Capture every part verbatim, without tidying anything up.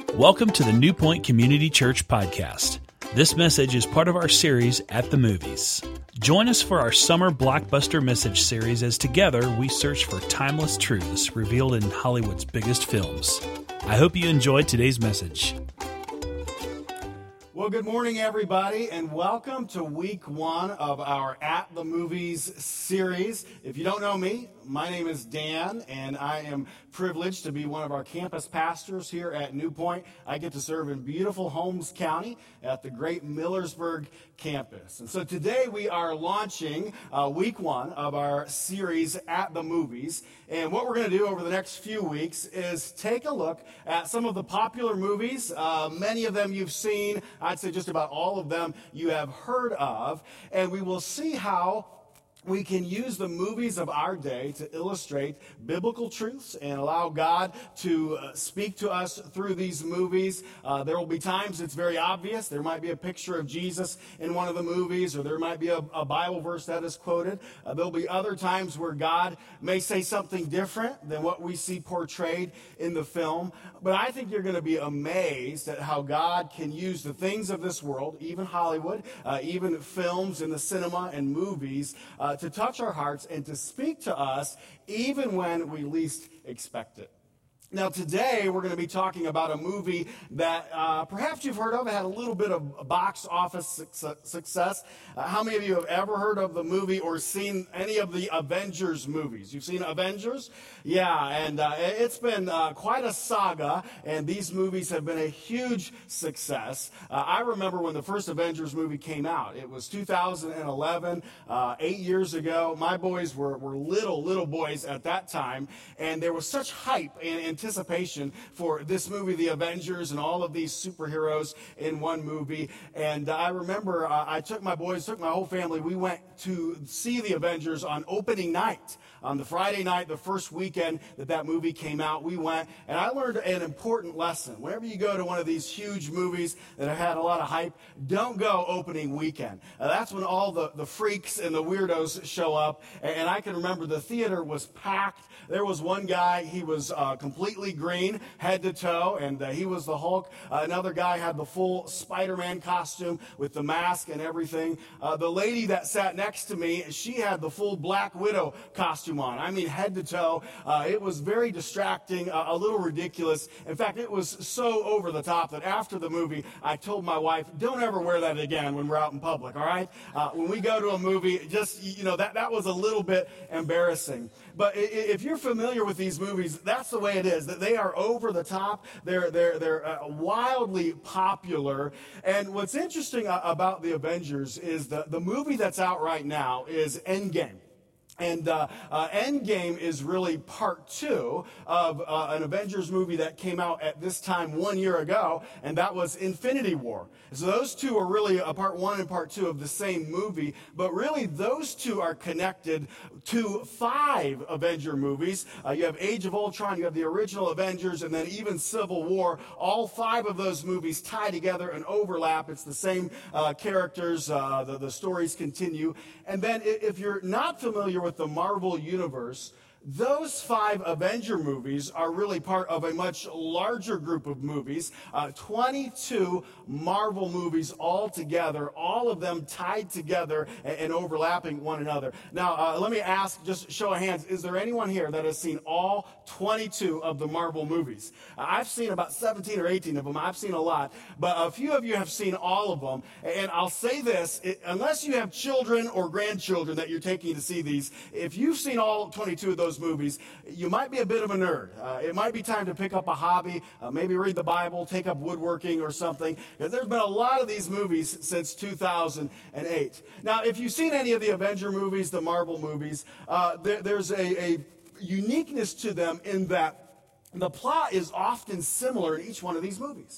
Welcome to the New Point Community Church podcast. This message is part of our series, At the Movies. Join us for our summer blockbuster message series as together we search for timeless truths revealed in Hollywood's biggest films. I hope you enjoyed today's message. Well, good morning, everybody, and welcome to week one of our At the Movies series. If you don't know me, my name is Dan, and I am privileged to be one of our campus pastors here at New Point. I get to serve in beautiful Holmes County at the great Millersburg campus. And so today we are launching uh, week one of our series At the Movies. And what we're going to do over the next few weeks is take a look at some of the popular movies. Uh, many of them you've seen. I'd say just about all of them you have heard of. And we will see how we can use the movies of our day to illustrate biblical truths and allow God to uh, speak to us through these movies. Uh, there will be times it's very obvious. There might be a picture of Jesus in one of the movies, or there might be a, a Bible verse that is quoted. Uh, there'll be other times where God may say something different than what we see portrayed in the film. But I think you're going to be amazed at how God can use the things of this world, even Hollywood, uh, even films in the cinema and movies, uh, to touch our hearts and to speak to us even when we least expect it. Now, today we're going to be talking about a movie that uh, perhaps you've heard of. It had a little bit of box office success. Uh, how many of you have ever heard of the movie or seen any of the Avengers movies? You've seen Avengers? Yeah, and uh, it's been uh, quite a saga, and these movies have been a huge success. Uh, I remember when the first Avengers movie came out. It was two thousand eleven, uh, eight years ago. My boys were, were little, little boys at that time, and there was such hype and, and anticipation for this movie, The Avengers, and all of these superheroes in one movie. And uh, I remember uh, I took my boys, took my whole family. We went to see The Avengers on opening night. On the Friday night, the first weekend that that movie came out, we went, and I learned an important lesson. Whenever you go to one of these huge movies that have had a lot of hype, don't go opening weekend. Uh, that's when all the, the freaks and the weirdos show up, and, and I can remember the theater was packed. There was one guy, he was uh, completely green, head to toe, and uh, he was the Hulk. Uh, another guy had the full Spider-Man costume with the mask and everything. Uh, the lady that sat next to me, she had the full Black Widow costume on. I mean, head to toe. Uh, it was very distracting, uh, a little ridiculous. In fact, it was so over the top that after the movie, I told my wife, don't ever wear that again when we're out in public, all right? Uh, when we go to a movie, just, you know, that, that was a little bit embarrassing. But if you're familiar with these movies, that's the way it is. That they are over the top. They're they're they're uh, wildly popular. And what's interesting about the Avengers is the the movie that's out right now is Endgame. And uh, uh, Endgame is really part two of uh, an Avengers movie that came out at this time one year ago, and that was Infinity War. So those two are really a part one and part two of the same movie, but really those two are connected to five Avenger movies. Uh, you have Age of Ultron, you have the original Avengers, and then even Civil War. All five of those movies tie together and overlap. It's the same uh, characters. Uh, the, the stories continue. And then if you're not familiar with with the Marvel Universe, those five Avenger movies are really part of a much larger group of movies, uh, twenty-two Marvel movies all together, all of them tied together and, and overlapping one another. Now, uh, let me ask, just show of hands, is there anyone here that has seen all twenty-two of the Marvel movies? Uh, I've seen about seventeen or eighteen of them. I've seen a lot, but a few of you have seen all of them. And I'll say this, it, unless you have children or grandchildren that you're taking to see these, if you've seen all twenty-two of those movies, you might be a bit of a nerd. Uh, it might be time to pick up a hobby, uh, maybe read the Bible, take up woodworking or something, because there's been a lot of these movies since two thousand eight. Now, if you've seen any of the Avenger movies, the Marvel movies, uh, there, there's a, a uniqueness to them in that the plot is often similar in each one of these movies.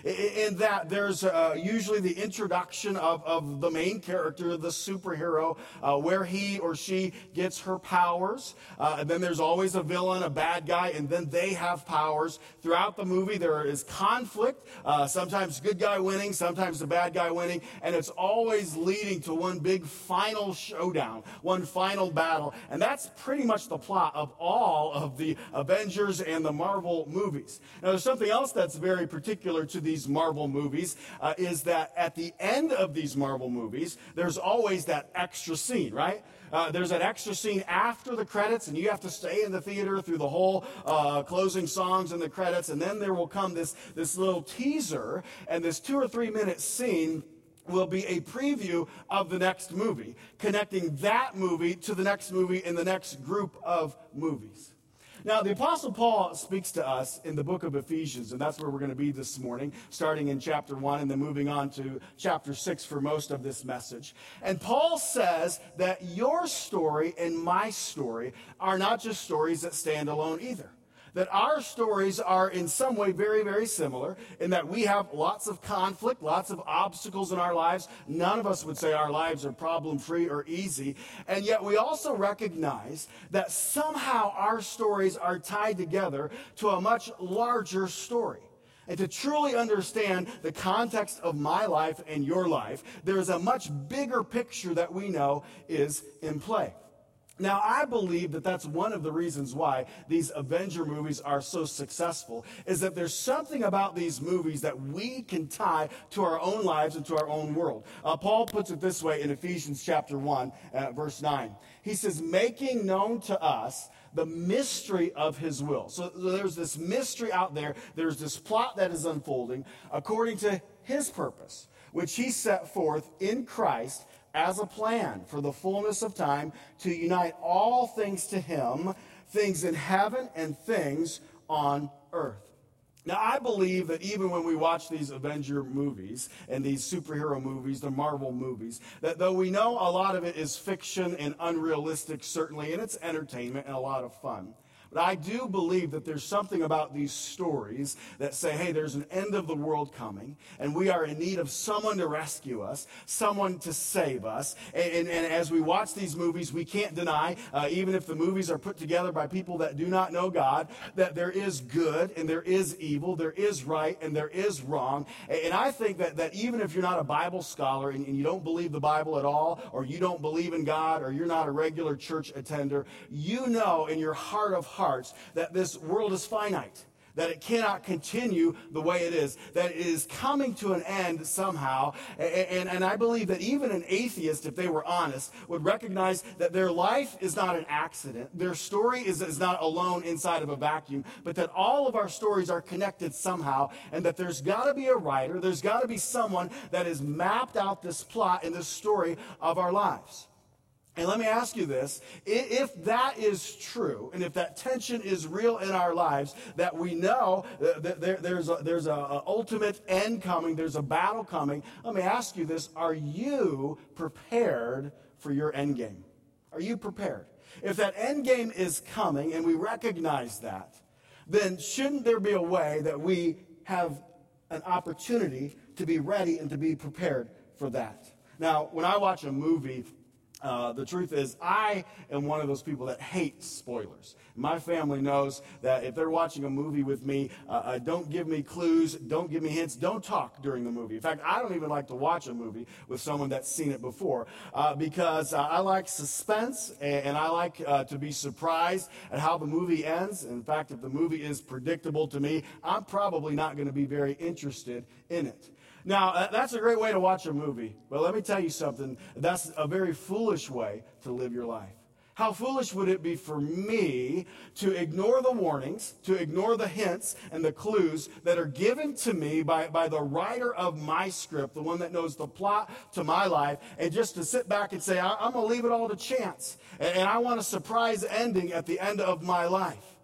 in that there's uh, usually the introduction of, of the main character, the superhero, uh, where he or she gets her powers. Uh, and then there's always a villain, a bad guy, and then they have powers. Throughout the movie, there is conflict, uh, sometimes good guy winning, sometimes the bad guy winning, and it's always leading to one big final showdown, one final battle. And that's pretty much the plot of all of the Avengers and the Marvel movies. Now, there's something else that's very particular to these Marvel movies, uh, is that at the end of these Marvel movies, there's always that extra scene, right? Uh, there's an extra scene after the credits, and you have to stay in the theater through the whole uh, closing songs and the credits, and then there will come this, this little teaser, and this two or three minute scene will be a preview of the next movie, connecting that movie to the next movie in the next group of movies. Now, the Apostle Paul speaks to us in the book of Ephesians, and that's where we're going to be this morning, starting in chapter one and then moving on to chapter six for most of this message. And Paul says that your story and my story are not just stories that stand alone either. That our stories are in some way very, very similar in that we have lots of conflict, lots of obstacles in our lives. None of us would say our lives are problem-free or easy. And yet we also recognize that somehow our stories are tied together to a much larger story. And to truly understand the context of my life and your life, there is a much bigger picture that we know is in play. Now, I believe that that's one of the reasons why these Avenger movies are so successful, is that there's something about these movies that we can tie to our own lives and to our own world. Uh, Paul puts it this way in Ephesians chapter one, uh, verse nine. He says, making known to us the mystery of his will. So there's this mystery out there. There's this plot that is unfolding according to his purpose, which he set forth in Christ as a plan for the fullness of time to unite all things to him, things in heaven and things on earth. Now, I believe that even when we watch these Avenger movies and these superhero movies, the Marvel movies, that though we know a lot of it is fiction and unrealistic, certainly, and it's entertainment and a lot of fun, but I do believe that there's something about these stories that say, hey, there's an end of the world coming, and we are in need of someone to rescue us, someone to save us. And, and, and as we watch these movies, we can't deny, uh, even if the movies are put together by people that do not know God, that there is good and there is evil, there is right and there is wrong. And, and I think that, that even if you're not a Bible scholar and, and you don't believe the Bible at all, or you don't believe in God, or you're not a regular church attender, you know in your heart of hearts that this world is finite, that it cannot continue the way it is, that it is coming to an end somehow. And, and, and I believe that even an atheist, if they were honest, would recognize that their life is not an accident. Their story is, is not alone inside of a vacuum, but that all of our stories are connected somehow, and that there's got to be a writer, there's got to be someone that has mapped out this plot and this story of our lives. And let me ask you this, if that is true, and if that tension is real in our lives, that we know that there's a, there's a ultimate end coming, there's a battle coming, let me ask you this, are you prepared for your end game? Are you prepared? If that end game is coming, and we recognize that, then shouldn't there be a way that we have an opportunity to be ready and to be prepared for that? Now, when I watch a movie, Uh, the truth is, I am one of those people that hate spoilers. My family knows that if they're watching a movie with me, uh, uh, don't give me clues, don't give me hints, don't talk during the movie. In fact, I don't even like to watch a movie with someone that's seen it before uh, because uh, I like suspense and, and I like uh, to be surprised at how the movie ends. In fact, if the movie is predictable to me, I'm probably not going to be very interested in it. Now, that's a great way to watch a movie, but let me tell you something. That's a very foolish way to live your life. How foolish would it be for me to ignore the warnings, to ignore the hints and the clues that are given to me by, by the writer of my script, the one that knows the plot to my life, and just to sit back and say, I'm going to leave it all to chance, and, and I want a surprise ending at the end of my life.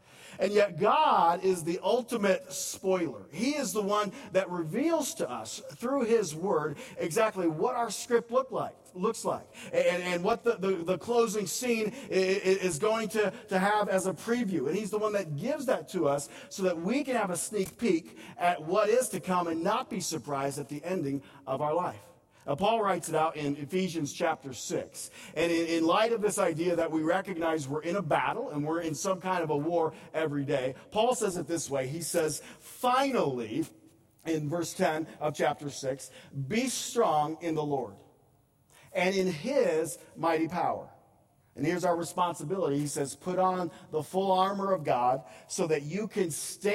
And yet God is the ultimate spoiler. He is the one that reveals to us through his word exactly what our script look like. looks like and, and what the, the, the closing scene is going to, to have as a preview. And he's the one that gives that to us so that we can have a sneak peek at what is to come and not be surprised at the ending of our life. Now, Paul writes it out in Ephesians chapter six. And in, in light of this idea that we recognize we're in a battle and we're in some kind of a war every day, Paul says it this way. He says, finally, in verse ten of chapter six, be strong in the Lord and in his mighty power. And here's our responsibility. He says, put on the full armor of God so that you can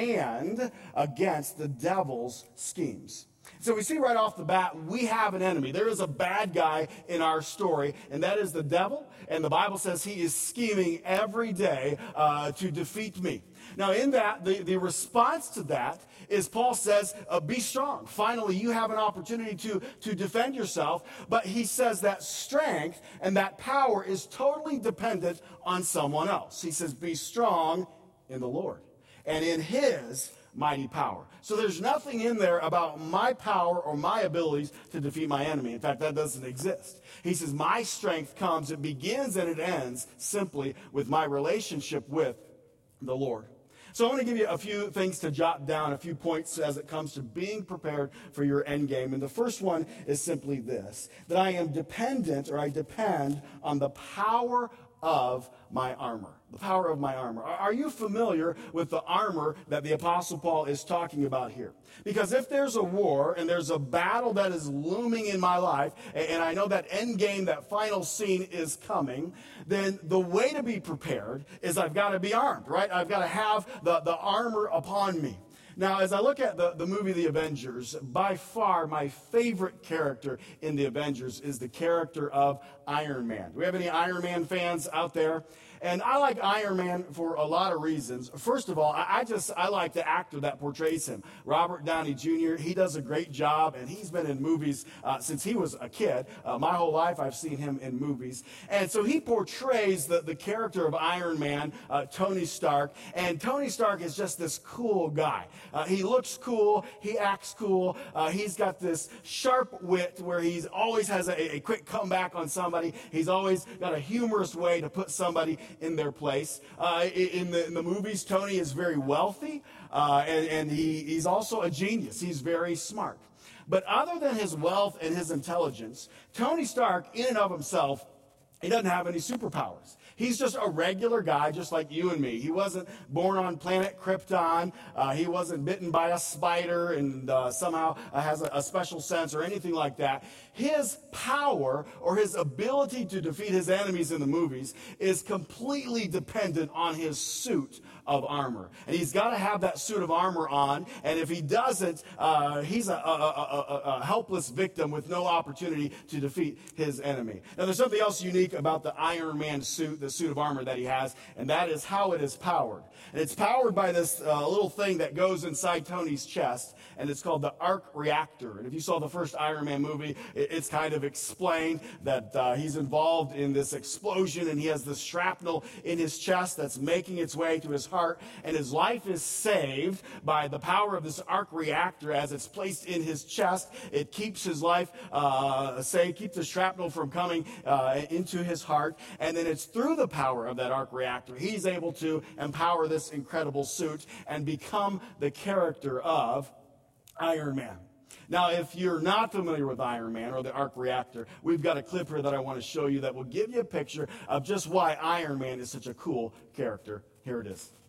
stand against the devil's schemes. So we see right off the bat, we have an enemy. There is a bad guy in our story, and that is the devil. And the Bible says he is scheming every day uh, to defeat me. Now, in that, the, the response to that is Paul says, uh, be strong. Finally, you have an opportunity to, to defend yourself. But he says that strength and that power is totally dependent on someone else. He says, be strong in the Lord and in his mighty power. So there's nothing in there about my power or my abilities to defeat my enemy. In fact, that doesn't exist. He says, my strength comes, it begins and it ends simply with my relationship with the Lord. So I want to give you a few things to jot down, a few points as it comes to being prepared for your end game. And the first one is simply this, that I am dependent or I depend on the power of my armor. The power of my armor. Are you familiar with the armor that the Apostle Paul is talking about here? Because if there's a war and there's a battle that is looming in my life, and I know that end game, that final scene is coming, then the way to be prepared is I've got to be armed, right? I've got to have the, the armor upon me. Now, as I look at the, the movie The Avengers, by far my favorite character in The Avengers is the character of Iron Man. Do we have any Iron Man fans out there? And I like Iron Man for a lot of reasons. First of all, I just, I like the actor that portrays him. Robert Downey Junior, he does a great job, and he's been in movies uh, since he was a kid. Uh, my whole life I've seen him in movies. And so he portrays the, the character of Iron Man, uh, Tony Stark, and Tony Stark is just this cool guy. Uh, he looks cool, he acts cool, uh, he's got this sharp wit where he always has a, a quick comeback on somebody. He's always got a humorous way to put somebody in their place. Uh, in, the, in the movies, Tony is very wealthy, uh, and, and he, he's also a genius. He's very smart. But other than his wealth and his intelligence, Tony Stark, in and of himself, he doesn't have any superpowers. He's just a regular guy, just like you and me. He wasn't born on planet Krypton. Uh, he wasn't bitten by a spider and uh, somehow uh, has a, a special sense or anything like that. His power or his ability to defeat his enemies in the movies is completely dependent on his suit of armor. And he's got to have that suit of armor on. And if he doesn't, uh, he's a, a, a, a helpless victim with no opportunity to defeat his enemy. Now, there's something else unique about the Iron Man suit, the suit of armor that he has, and that is how it is powered. And it's powered by this uh, little thing that goes inside Tony's chest, and it's called the arc reactor. And if you saw the first Iron Man movie, it, it's kind of explained that uh, he's involved in this explosion, and he has this shrapnel in his chest that's making its way to his heart, and his life is saved by the power of this arc reactor as it's placed in his chest. It keeps his life uh, saved, keeps the shrapnel from coming uh, into his heart, and then it's through the power of that arc reactor he's able to empower this incredible suit and become the character of Iron Man. Now, if you're not familiar with Iron Man or the arc reactor, we've got a clip here that I want to show you that will give you a picture of just why Iron Man is such a cool character. Here it is.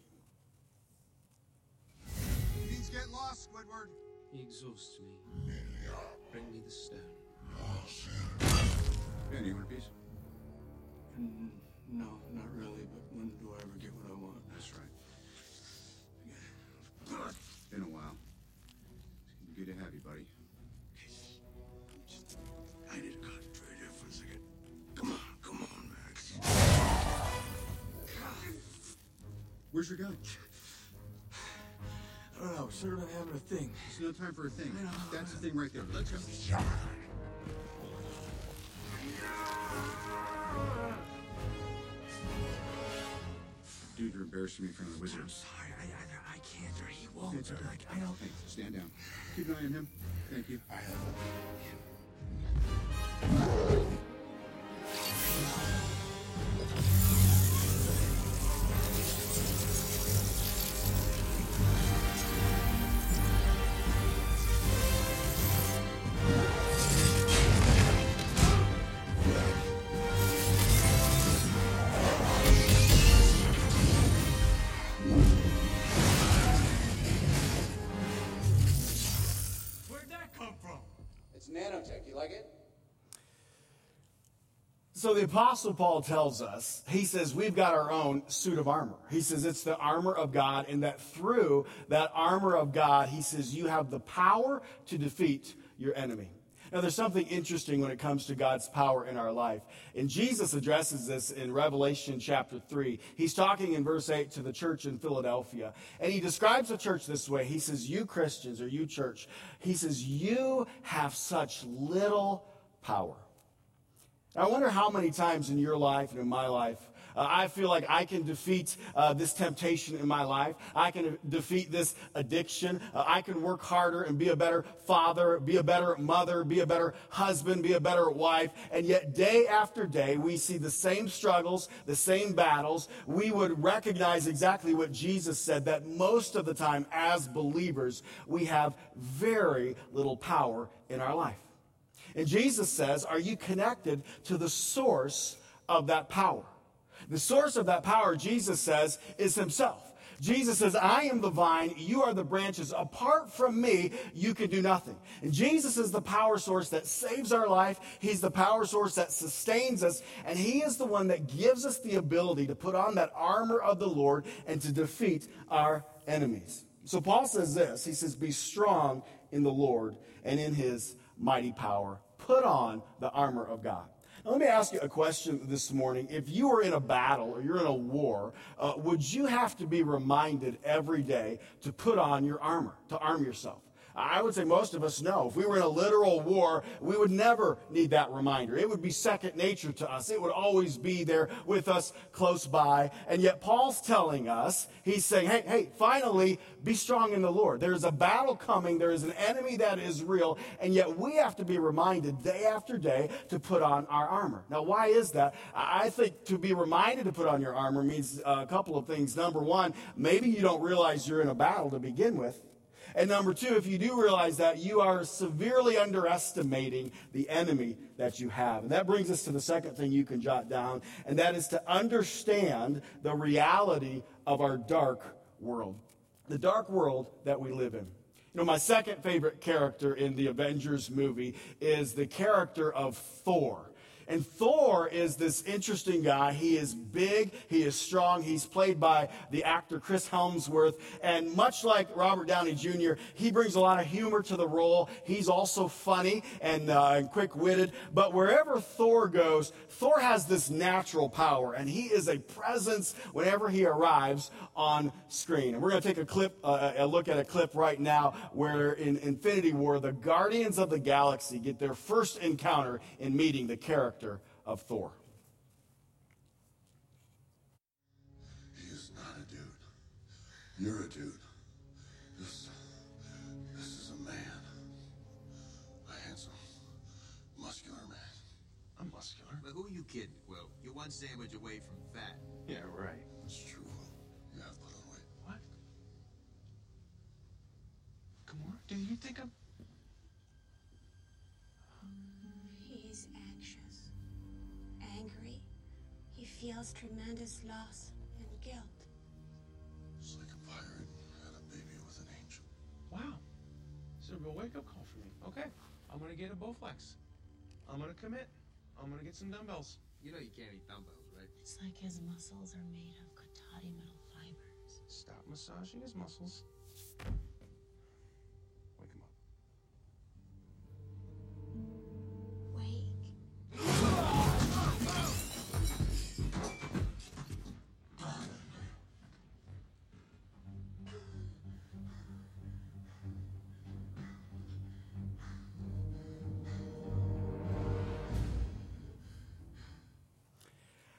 Things get lost, Squidward. He exhausts me. Bring me the stone. Ben, you want a piece? Mm, no, not really, but when do I ever get what I want? That's right. It's been a while. It's good to have you, buddy. I need to concentrate here for a second. Come on, come on, Max. Where's your gun? I don't know, we're sort of having a thing. There's no time for a thing. That's the thing right there. Let's go. Dude, you're embarrassing me in front of the I'm wizards. sorry, I, I, I can't, or he won't. It's all right. Like, I don't think. Stand down. Keep an eye on him. Thank you. I have. Where'd that come from? It's nanotech. You like it? So the Apostle Paul tells us, he says, we've got our own suit of armor. He says it's the armor of God, and that through that armor of God, he says you have the power to defeat your enemy. Now, there's something interesting when it comes to God's power in our life. And Jesus addresses this in Revelation chapter three. He's talking in verse eight to the church in Philadelphia. And he describes the church this way. He says, you Christians, or you church, he says, you have such little power. I wonder how many times in your life and in my life, uh, I feel like I can defeat uh, this temptation in my life. I can defeat this addiction. Uh, I can work harder and be a better father, be a better mother, be a better husband, be a better wife. And yet day after day, we see the same struggles, the same battles. We would recognize exactly what Jesus said, that most of the time as believers, we have very little power in our life. And Jesus says, are you connected to the source of that power? The source of that power, Jesus says, is himself. Jesus says, I am the vine, you are the branches. Apart from me, you can do nothing. And Jesus is the power source that saves our life. He's the power source that sustains us. And he is the one that gives us the ability to put on that armor of the Lord and to defeat our enemies. So Paul says this, he says, be strong in the Lord and in his mighty power. Put on the armor of God. Now, let me ask you a question this morning. If you were in a battle or you're in a war, uh, would you have to be reminded every day to put on your armor, to arm yourself? I would say most of us know. If we were in a literal war, we would never need that reminder. It would be second nature to us. It would always be there with us close by. And yet Paul's telling us, he's saying, hey, hey, finally, be strong in the Lord. There is a battle coming. There is an enemy that is real. And yet we have to be reminded day after day to put on our armor. Now, why is that? I think to be reminded to put on your armor means a couple of things. Number one, maybe you don't realize you're in a battle to begin with. And number two, if you do realize that, you are severely underestimating the enemy that you have. And that brings us to the second thing you can jot down, and that is to understand the reality of our dark world, the dark world that we live in. You know, my second favorite character in the Avengers movie is the character of Thor. And Thor is this interesting guy. He is big. He is strong. He's played by the actor Chris Hemsworth. And much like Robert Downey Junior, he brings a lot of humor to the role. He's also funny and, uh, and quick-witted. But wherever Thor goes, Thor has this natural power. And he is a presence whenever he arrives on screen. And we're going to take a clip, uh, a look at a clip right now where in Infinity War, the Guardians of the Galaxy get their first encounter in meeting the character of Thor. He is not a dude. You're a dude. This, this is a man. A handsome, muscular man. I'm muscular. But who are you kidding, Will? You're one sandwich away from fat. Yeah, right. It's true. You have put on weight. What? Gamora, do you think I'm... He is anxious, angry. He feels tremendous loss and guilt. It's like if I had a baby with an angel. Wow. It's a real wake-up call for me. Okay, I'm gonna get a Bowflex. I'm gonna commit. I'm gonna get some dumbbells. You know you can't eat dumbbells, right? It's like his muscles are made of Katati metal fibers. Stop massaging his muscles. Wake him up. Wake.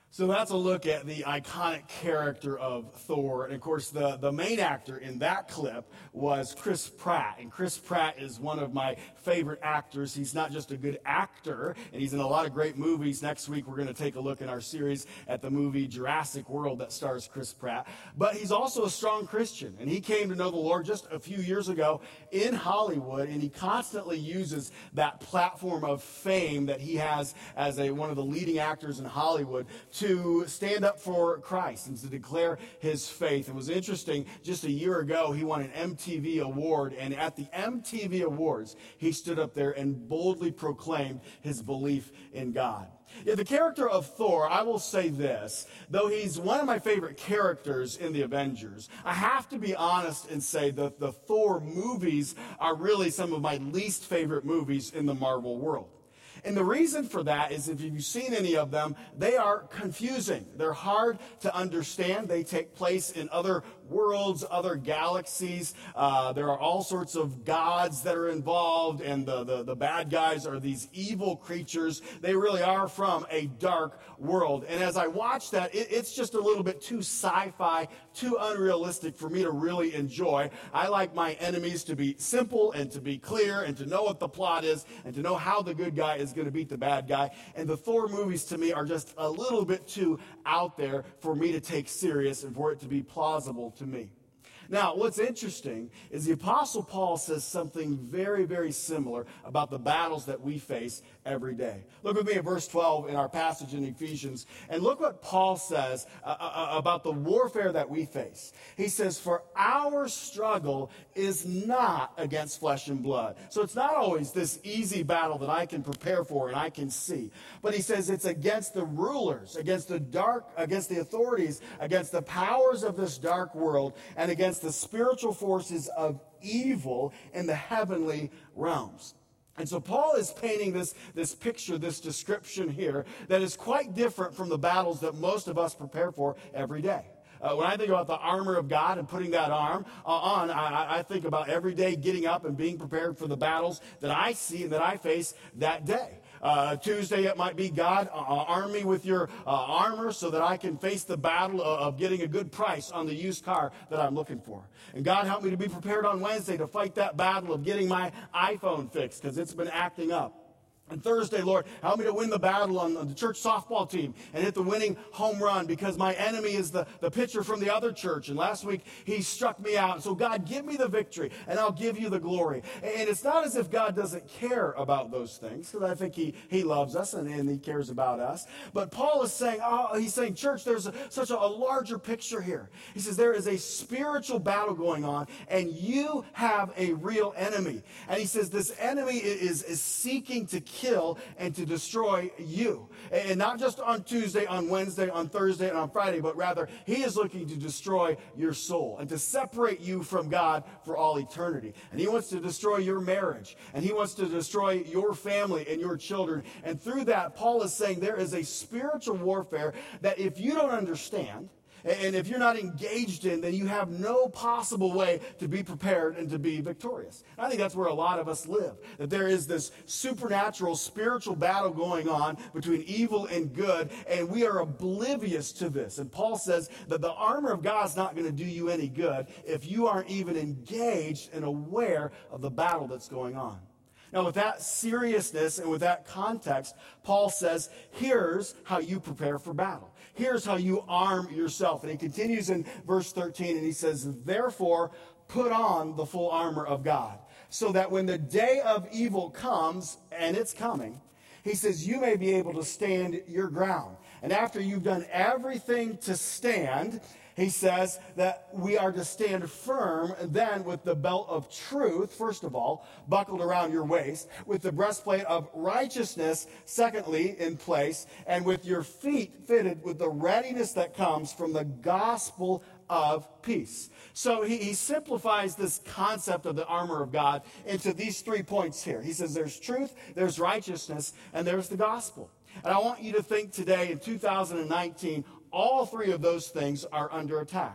So that's a look at the iconic character of Thor. And of course, the, the main actor in that clip was Chris Pratt. And Chris Pratt is one of my favorite actors. He's not just a good actor, and he's in a lot of great movies. Next week, we're going to take a look in our series at the movie Jurassic World that stars Chris Pratt. But he's also a strong Christian, and he came to know the Lord just a few years ago in Hollywood, and he constantly uses that platform of fame that he has as a, one of the leading actors in Hollywood to stand up for Christ and to declare his faith. It was interesting, just a year ago, he won an M T V award, and at the M T V Awards, he stood up there and boldly proclaimed his belief in God. Yeah, the character of Thor, I will say this, though he's one of my favorite characters in the Avengers, I have to be honest and say that the Thor movies are really some of my least favorite movies in the Marvel world. And the reason for that is if you've seen any of them, they are confusing. They're hard to understand. They take place in other worlds, other galaxies. Uh, there are all sorts of gods that are involved, and the, the, the bad guys are these evil creatures. They really are from a dark world. And as I watch that, it, it's just a little bit too sci-fi, too unrealistic for me to really enjoy. I like my enemies to be simple and to be clear and to know what the plot is and to know how the good guy is going to beat the bad guy. And the Thor movies to me are just a little bit too out there for me to take serious and for it to be plausible to me. Now, what's interesting is the Apostle Paul says something very, very similar about the battles that we face every day. Look with me at verse twelve in our passage in Ephesians, and look what Paul says uh, uh, about the warfare that we face. He says, for our struggle is not against flesh and blood. So it's not always this easy battle that I can prepare for and I can see. But he says it's against the rulers, against the dark, against the authorities, against the powers of this dark world, and against the spiritual forces of evil in the heavenly realms. And so Paul is painting this, this picture, this description here that is quite different from the battles that most of us prepare for every day. Uh, when I think about the armor of God and putting that arm uh, on, I, I think about every day getting up and being prepared for the battles that I see and that I face that day. Uh, Tuesday, it might be, God, uh, arm me with your uh, armor so that I can face the battle of, of getting a good price on the used car that I'm looking for. And God, help me to be prepared on Wednesday to fight that battle of getting my iPhone fixed because it's been acting up. And Thursday, Lord, help me to win the battle on the church softball team and hit the winning home run because my enemy is the, the pitcher from the other church. And last week, he struck me out. So God, give me the victory and I'll give you the glory. And it's not as if God doesn't care about those things, because I think he, he loves us and, and he cares about us. But Paul is saying, oh, he's saying, church, there's a, such a, a larger picture here. He says there is a spiritual battle going on and you have a real enemy. And he says this enemy is, is seeking to kill kill and to destroy you. And not just on Tuesday, on Wednesday, on Thursday, and on Friday, but rather he is looking to destroy your soul and to separate you from God for all eternity. And he wants to destroy your marriage, and he wants to destroy your family and your children. And through that, Paul is saying there is a spiritual warfare that if you don't understand, and if you're not engaged in, then you have no possible way to be prepared and to be victorious. I think that's where a lot of us live, that there is this supernatural, spiritual battle going on between evil and good, and we are oblivious to this. And Paul says that the armor of God is not going to do you any good if you aren't even engaged and aware of the battle that's going on. Now, with that seriousness and with that context, Paul says, here's how you prepare for battle. Here's how you arm yourself. And he continues in verse thirteen, and he says, therefore, put on the full armor of God, so that when the day of evil comes, and it's coming, he says, you may be able to stand your ground. And after you've done everything to stand, he says that we are to stand firm then with the belt of truth, first of all, buckled around your waist, with the breastplate of righteousness, secondly, in place, and with your feet fitted with the readiness that comes from the gospel of peace. So he, he simplifies this concept of the armor of God into these three points here. He says there's truth, there's righteousness, and there's the gospel. And I want you to think today in two thousand nineteen, all three of those things are under attack.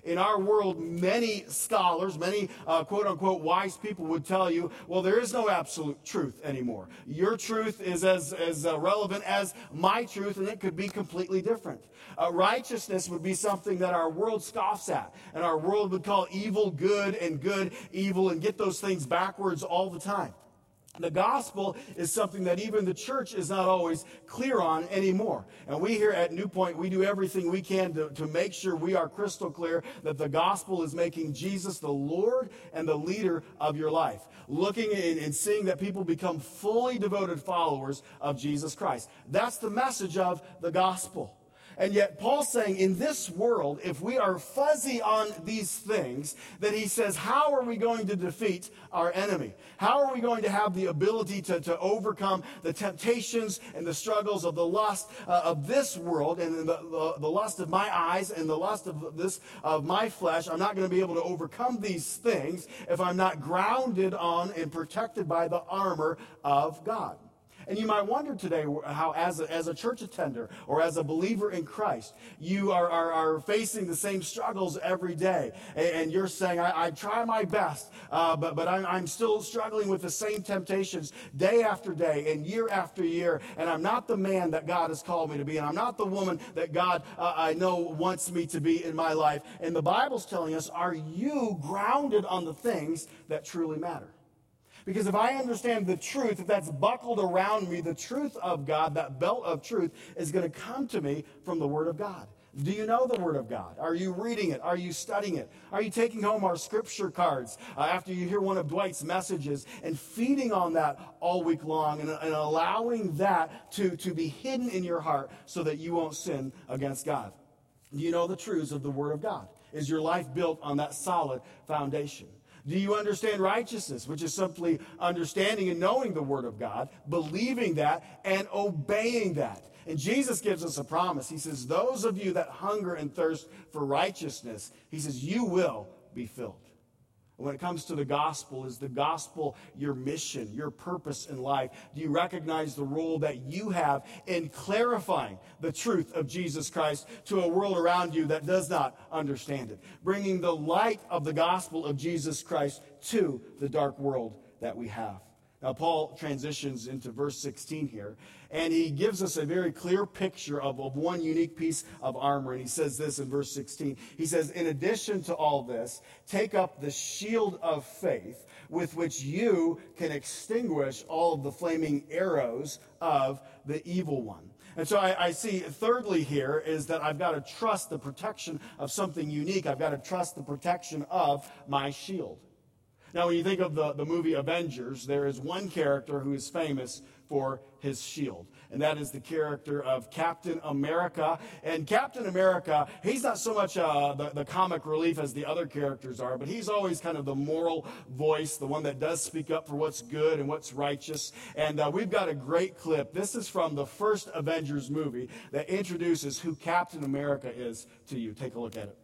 In our world, many scholars, many uh, quote-unquote wise people would tell you, well, there is no absolute truth anymore. Your truth is as, as uh, relevant as my truth, and it could be completely different. Uh, righteousness would be something that our world scoffs at, and our world would call evil good and good evil and get those things backwards all the time. The gospel is something that even the church is not always clear on anymore. And we here at New Point, we do everything we can to, to make sure we are crystal clear that the gospel is making Jesus the Lord and the leader of your life. Looking and, and seeing that people become fully devoted followers of Jesus Christ. That's the message of the gospel. And yet Paul's saying in this world, if we are fuzzy on these things, that he says, how are we going to defeat our enemy? How are we going to have the ability to, to overcome the temptations and the struggles of the lust uh, of this world and the, the, the lust of my eyes and the lust of this of my flesh? I'm not going to be able to overcome these things if I'm not grounded on and protected by the armor of God. And you might wonder today how, as a, as a church attender or as a believer in Christ, you are, are, are facing the same struggles every day. And, and you're saying, I, I try my best, uh, but, but I'm, I'm still struggling with the same temptations day after day and year after year. And I'm not the man that God has called me to be. And I'm not the woman that God, uh, I know, wants me to be in my life. And the Bible's telling us, are you grounded on the things that truly matter? Because if I understand the truth, if that's buckled around me, the truth of God, that belt of truth is going to come to me from the Word of God. Do you know the Word of God? Are you reading it? Are you studying it? Are you taking home our scripture cards uh, after you hear one of Dwight's messages and feeding on that all week long and, and allowing that to, to be hidden in your heart so that you won't sin against God? Do you know the truths of the Word of God? Is your life built on that solid foundation? Do you understand righteousness, which is simply understanding and knowing the Word of God, believing that, and obeying that? And Jesus gives us a promise. He says, those of you that hunger and thirst for righteousness, he says, you will be filled. When it comes to the gospel, is the gospel your mission, your purpose in life? Do you recognize the role that you have in clarifying the truth of Jesus Christ to a world around you that does not understand it? Bringing the light of the gospel of Jesus Christ to the dark world that we have. Now, Paul transitions into verse sixteen here, and he gives us a very clear picture of, of one unique piece of armor. And he says this in verse sixteen. He says, in addition to all this, take up the shield of faith with which you can extinguish all of the flaming arrows of the evil one. And so I, I see, thirdly here, is that I've got to trust the protection of something unique. I've got to trust the protection of my shield. Now, when you think of the, the movie Avengers, there is one character who is famous for his shield, and that is the character of Captain America. And Captain America, he's not so much uh, the, the comic relief as the other characters are, but he's always kind of the moral voice, the one that does speak up for what's good and what's righteous. And uh, we've got a great clip. This is from the first Avengers movie that introduces who Captain America is to you. Take a look at it.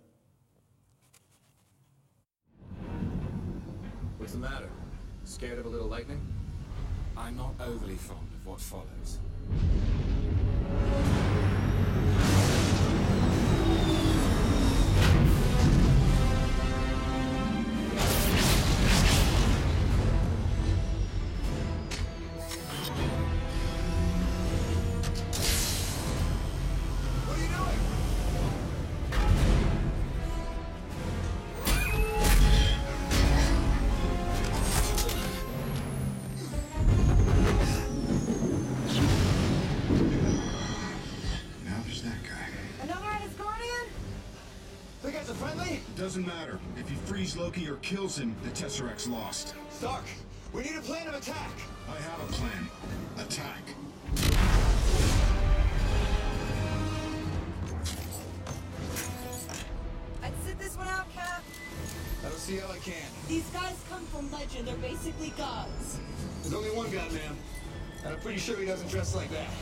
What's the matter? Scared of a little lightning? I'm not overly fond of what follows. What are you doing? Doesn't matter. If he frees Loki or kills him, the Tesseract's lost. Stark, we need a plan of attack. I have a plan. Attack. I'd sit this one out, Cap. I don't see how I can. These guys come from legend. They're basically gods. There's only one god, man. And I'm pretty sure he doesn't dress like that.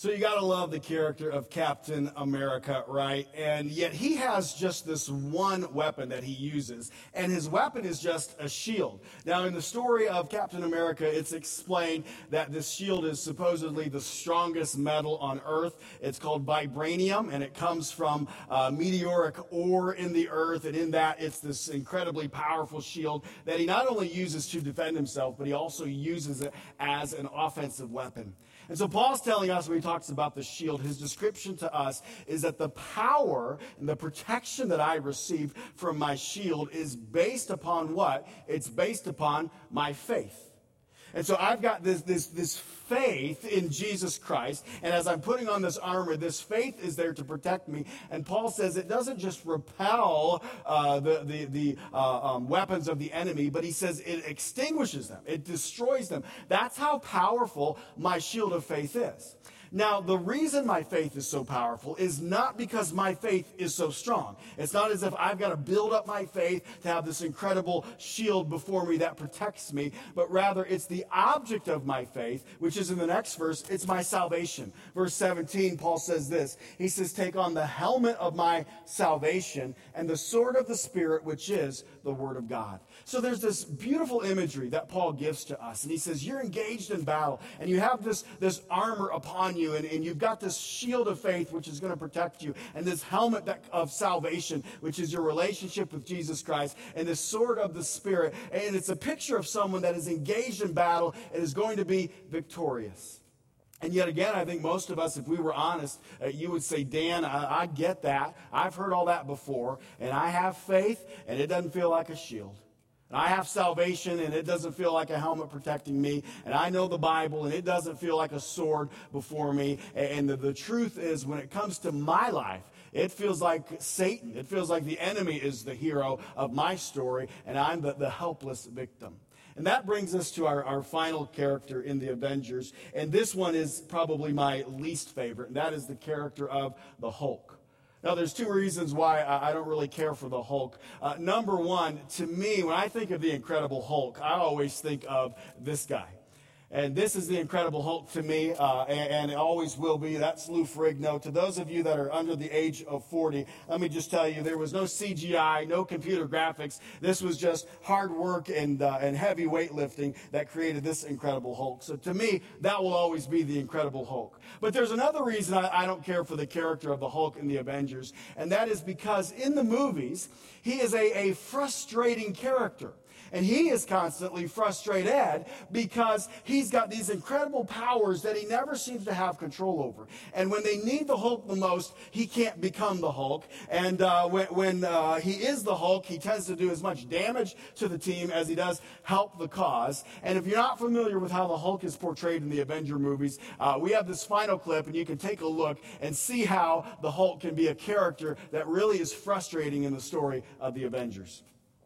So you got to love the character of Captain America, right? And yet he has just this one weapon that he uses, and his weapon is just a shield. Now, in the story of Captain America, it's explained that this shield is supposedly the strongest metal on Earth. It's called vibranium, and it comes from uh, meteoric ore in the earth, and in that, it's this incredibly powerful shield that he not only uses to defend himself, but he also uses it as an offensive weapon. And so Paul's telling us when he talks about the shield, his description to us is that the power and the protection that I receive from my shield is based upon what? It's based upon my faith. And so I've got this, this, this faith in Jesus Christ, and as I'm putting on this armor, this faith is there to protect me. And Paul says it doesn't just repel uh, the, the, the uh, um, weapons of the enemy, but he says it extinguishes them. It destroys them. That's how powerful my shield of faith is. Now, the reason my faith is so powerful is not because my faith is so strong. It's not as if I've got to build up my faith to have this incredible shield before me that protects me, but rather it's the object of my faith, which is in the next verse, it's my salvation. Verse seventeen, Paul says this. He says, take on the helmet of my salvation and the sword of the Spirit, which is the Word of God. So there's this beautiful imagery that Paul gives to us. And he says, you're engaged in battle, and you have this, this armor upon you, and, and you've got this shield of faith, which is going to protect you, and this helmet that, of salvation, which is your relationship with Jesus Christ, and this sword of the Spirit. And it's a picture of someone that is engaged in battle and is going to be victorious. And yet again, I think most of us, if we were honest, uh, you would say, Dan, I, I get that. I've heard all that before, and I have faith, and it doesn't feel like a shield. And I have salvation, and it doesn't feel like a helmet protecting me. And I know the Bible, and it doesn't feel like a sword before me. And the, the truth is, when it comes to my life, it feels like Satan. It feels like the enemy is the hero of my story, and I'm the, the helpless victim. And that brings us to our, our final character in the Avengers. And this one is probably my least favorite, and that is the character of the Hulk. Now, there's two reasons why I don't really care for the Hulk. Uh, number one, to me, when I think of the Incredible Hulk, I always think of this guy. And this is the Incredible Hulk to me, uh, and, and it always will be. That's Lou Ferrigno. To those of you that are under the age of forty, let me just tell you, there was no C G I, no computer graphics. This was just hard work and, uh, and heavy weightlifting that created this Incredible Hulk. So to me, that will always be the Incredible Hulk. But there's another reason I, I don't care for the character of the Hulk in the Avengers, and that is because in the movies, he is a, a frustrating character. And he is constantly frustrated because he's got these incredible powers that he never seems to have control over. And when they need the Hulk the most, he can't become the Hulk. And uh, when, when uh, he is the Hulk, he tends to do as much damage to the team as he does help the cause. And if you're not familiar with how the Hulk is portrayed in the Avenger movies, uh, we have this final clip, and you can take a look and see how the Hulk can be a character that really is frustrating in the story of the Avengers.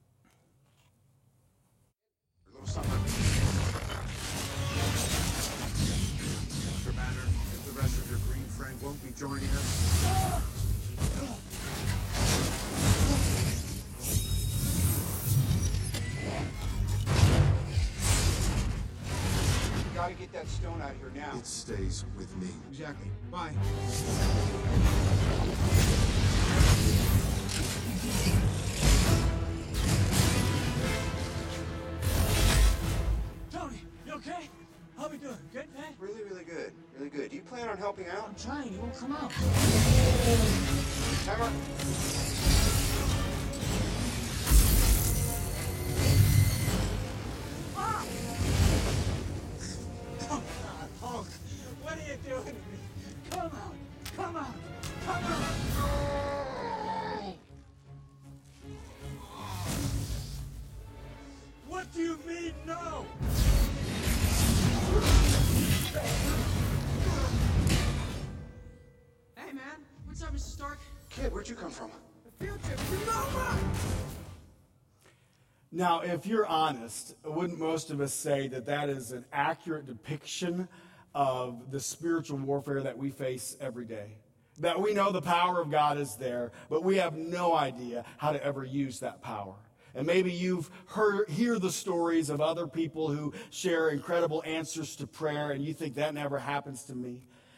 Something. Mister Banner, if the rest of your green friend won't be joining us. You gotta get that stone out of here now. It stays with me. Exactly. Bye. Okay? How we doing? Good, man? Really, really good. Really good. Do you plan on helping out? I'm trying. You won't come out. Timer. Ah! Come on, Hulk. What are you doing to me? Come out. Come out. Come out. What do you mean, no? Hey, man. What's up, Mister Stark? Kid, where'd you come from? The future. Nova! Now, if you're honest, wouldn't most of us say that that is an accurate depiction of the spiritual warfare that we face every day? That we know the power of God is there, but we have no idea how to ever use that power. And maybe you've heard, hear the stories of other people who share incredible answers to prayer, and you think that never happens to me.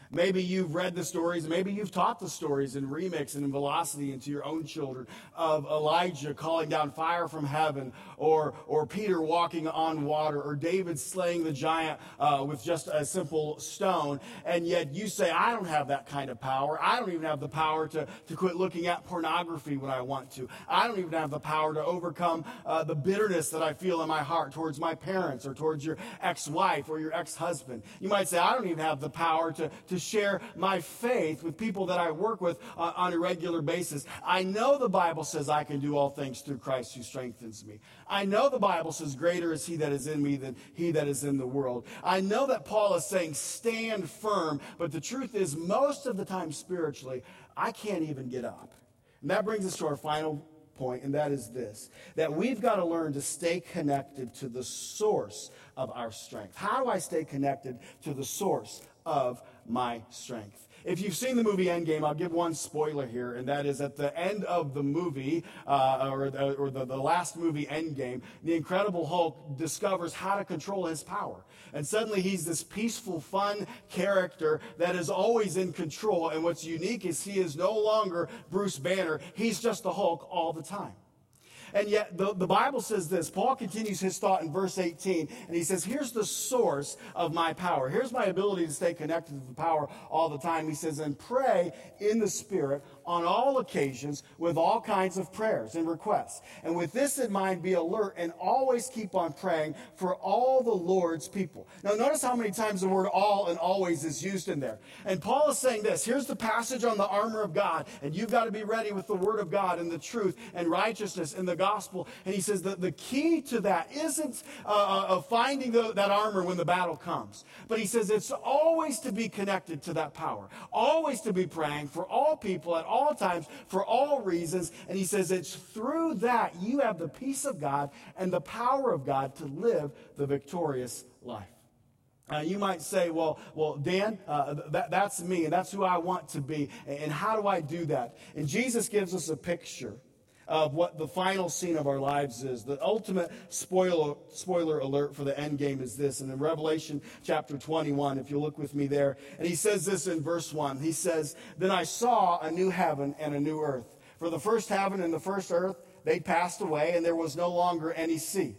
Maybe you've read the stories, maybe you've taught the stories in Remix and in Velocity and to your own children of Elijah calling down fire from heaven, or or Peter walking on water, or David slaying the giant uh, with just a simple stone. And yet you say, I don't have that kind of power. I don't even have the power to, to quit looking at pornography when I want to. I don't even have the power to overcome uh, the bitterness that I feel in my heart towards my parents or towards your ex-wife or your ex-husband. You might say, I don't even have the power to, to share my faith with people that I work with uh, on a regular basis. I know the Bible says I can do all things through Christ who strengthens me. I know the Bible says greater is he that is in me than he that is in the world. I know that Paul is saying stand firm, but the truth is most of the time spiritually, I can't even get up. And that brings us to our final point, and that is this, that we've got to learn to stay connected to the source of our strength. How do I stay connected to the source of my strength? If you've seen the movie Endgame, I'll give one spoiler here, and that is at the end of the movie, uh, or, the, or the, the last movie, Endgame, the Incredible Hulk discovers how to control his power. And suddenly he's this peaceful, fun character that is always in control, and what's unique is he is no longer Bruce Banner. He's just the Hulk all the time. And yet the, the Bible says this. Paul continues his thought in verse eighteen, and he says, here's the source of my power. Here's my ability to stay connected to the power all the time. He says, and pray in the Spirit on all occasions with all kinds of prayers and requests. And with this in mind, be alert and always keep on praying for all the Lord's people. Now, notice how many times the word all and always is used in there. And Paul is saying this. Here's the passage on the armor of God, and you've got to be ready with the word of God and the truth and righteousness and the gospel. And he says that the key to that isn't uh, uh, finding the, that armor when the battle comes. But he says it's always to be connected to that power. Always to be praying for all people at all times, for all reasons. And he says it's through that you have the peace of God and the power of God to live the victorious life. Uh, you might say, well, well, Dan, uh, that, that's me, and that's who I want to be. And how do I do that? And Jesus gives us a picture of what the final scene of our lives is. The ultimate spoiler, spoiler alert for the end game is this. And in Revelation chapter twenty-one, if you look with me there, and he says this in verse one. He says, then I saw a new heaven and a new earth. For the first heaven and the first earth, they passed away, and there was no longer any sea.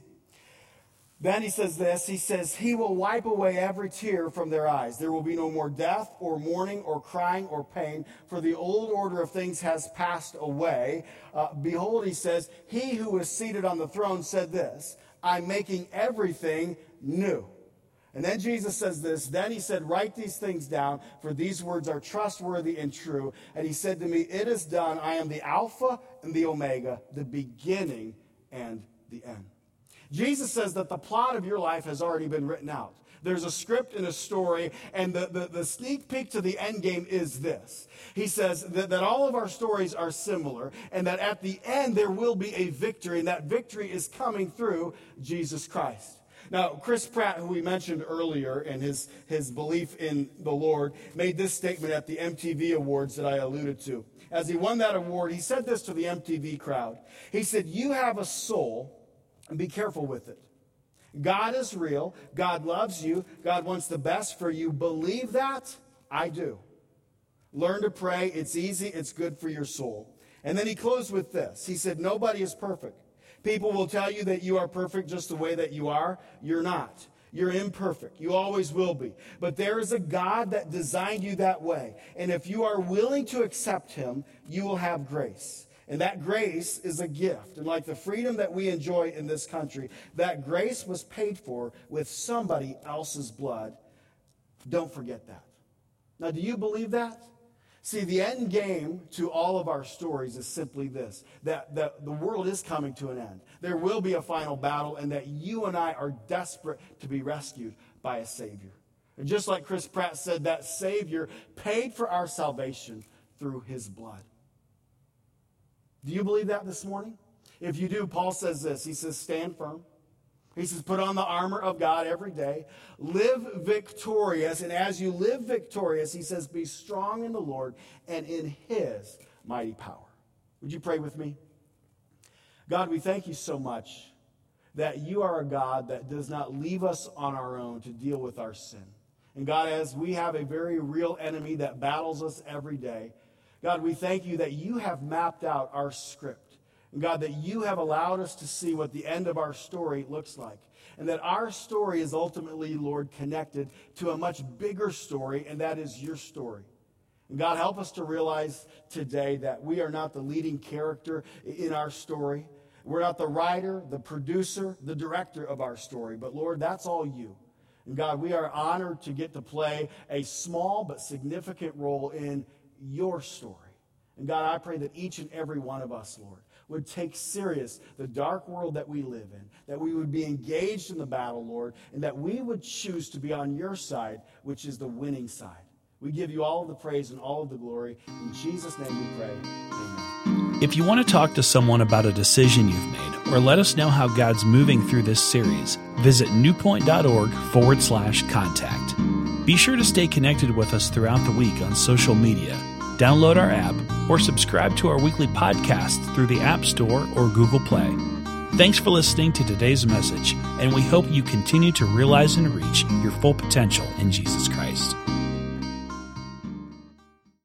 Then he says this, he says, he will wipe away every tear from their eyes. There will be no more death or mourning or crying or pain, for the old order of things has passed away. Uh, behold, he says, he who is seated on the throne said this, I'm making everything new. And then Jesus says this, then he said, write these things down, for these words are trustworthy and true. And he said to me, it is done. I am the Alpha and the Omega, the beginning and the end. Jesus says that the plot of your life has already been written out. There's a script and a story, and the, the, the sneak peek to the end game is this. He says that, that all of our stories are similar, and that at the end there will be a victory, and that victory is coming through Jesus Christ. Now, Chris Pratt, who we mentioned earlier, and his, his belief in the Lord, made this statement at the M T V Awards that I alluded to. As he won that award, he said this to the M T V crowd. He said, you have a soul, and be careful with it. God is real. God loves you. God wants the best for you. Believe that? I do. Learn to pray. It's easy. It's good for your soul. And then he closed with this. He said, nobody is perfect. People will tell you that you are perfect just the way that you are. You're not. You're imperfect. You always will be. But there is a God that designed you that way. And if you are willing to accept him, you will have grace. And that grace is a gift. And like the freedom that we enjoy in this country, that grace was paid for with somebody else's blood. Don't forget that. Now, do you believe that? See, the end game to all of our stories is simply this, that, that the world is coming to an end. There will be a final battle, and that you and I are desperate to be rescued by a Savior. And just like Chris Pratt said, that Savior paid for our salvation through his blood. Do you believe that this morning? If you do, Paul says this. He says, stand firm. He says, put on the armor of God every day. Live victorious. And as you live victorious, he says, be strong in the Lord and in his mighty power. Would you pray with me? God, we thank you so much that you are a God that does not leave us on our own to deal with our sin. And God, as we have a very real enemy that battles us every day, God, we thank you that you have mapped out our script. And God, that you have allowed us to see what the end of our story looks like. And that our story is ultimately, Lord, connected to a much bigger story, and that is your story. And God, help us to realize today that we are not the leading character in our story. We're not the writer, the producer, the director of our story. But Lord, that's all you. And God, we are honored to get to play a small but significant role in your story. And God, I pray that each and every one of us, Lord, would take serious the dark world that we live in, that we would be engaged in the battle, Lord, and that we would choose to be on your side, which is the winning side. We give you all of the praise and all of the glory. In Jesus' name we pray. Amen. If you want to talk to someone about a decision you've made, or let us know how God's moving through this series, visit newpoint.org forward slash contact. Be sure to stay connected with us throughout the week on social media. Download our app or subscribe to our weekly podcast through the App Store or Google Play. Thanks for listening to today's message, and we hope you continue to realize and reach your full potential in Jesus Christ.